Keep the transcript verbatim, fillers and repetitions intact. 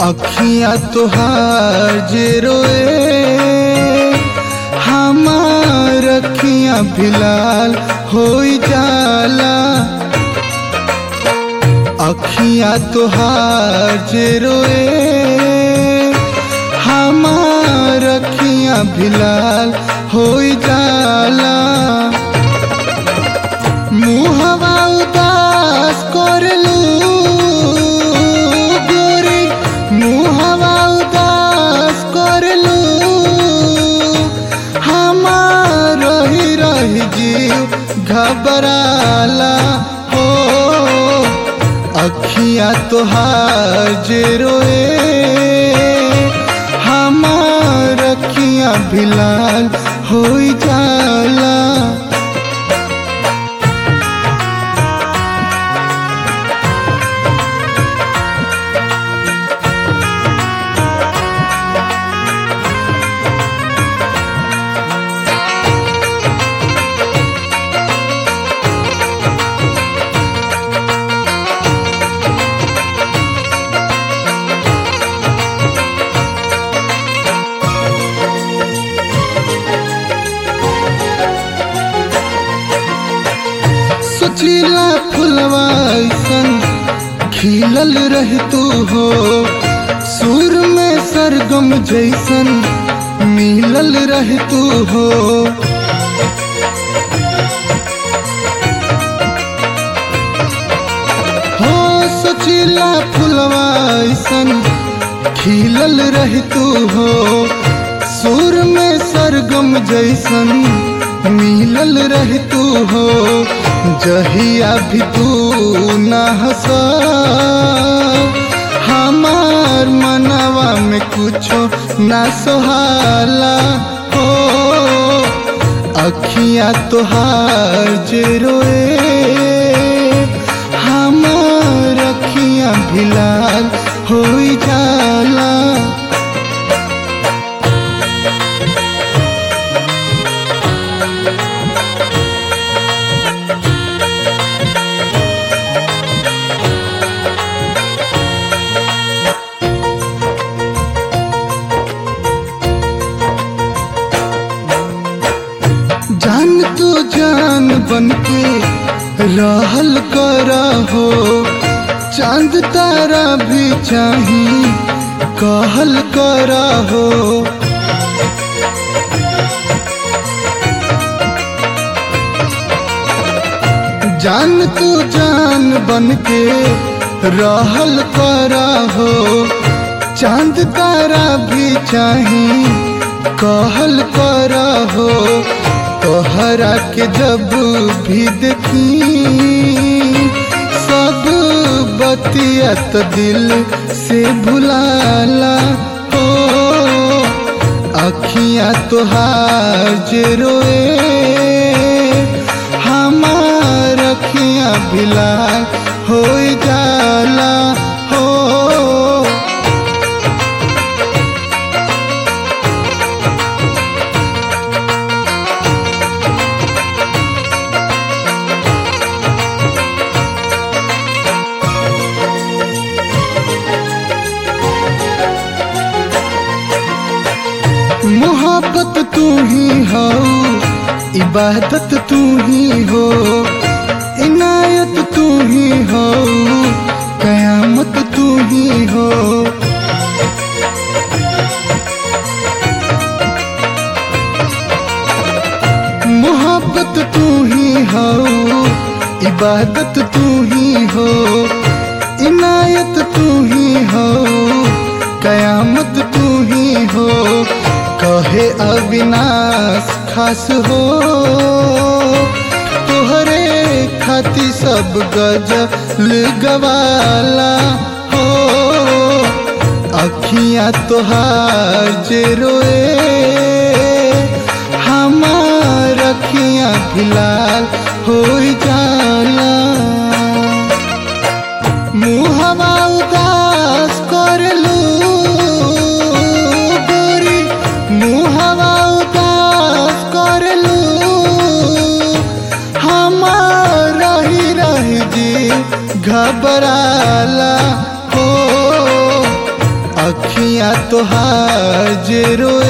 अखियाँ तोहार जे रोए हमार अखियाँ भिलाल होई जाला। अखियाँ तोहार जे रोए हमार अखियाँ भिलाल होई जाला। मुहवा उदास करलू गोरी मुहवा उदास करलू हमार रही रही जीव घबराला हो। अखियाँ तोहार जे रोए हमार अखियाँ भिलाल होई जाला। सोचिला फुलवा ऐसन खिलल रह तू हो सुर में सरगम जैसन मिलल रह तू हो। हो सोचिला फुलवा ऐसन खिलल रह तू हो सुर में सरगम जैसन मिलल रह तू हो। जहिया भी तू न हंसा हमार मनवा में कुछो न सोहाला हो। अखियाँ तोहार जे रोए हमार अखियाँ भिलाल होई जाला। जान तू जान बनके रहल करा हो चांद तारा भी चाही कहल करा हो। जान तू जान बनके रहल करा हो चांद तारा भी चाही कहल करा हो। तोहरा के जब भी देखी सब बतिया तो दिल से भुलाला हो। अखियाँ तोहार जे रोए हमार अखियाँ भिलाल होई जाला हो। मोहब्बत तू ही हो इबादत तू ही हो इनायत तू ही हो कयामत तू ही हो। मोहब्बत तू ही हो इबादत तू ही हो इनायत तू ही हो कयामत तू ही हो। कहे अविनाश खास हो तोहरे खाती सब गजल गवाला हो। अखियाँ तोहार जे रोए हमार अखियाँ भिलाल होई जाला। मुहवा उदास करलू गोरी मुहवा उदास करलू हमार रही रही जी घबराला हो। सैया तोहार जे रोए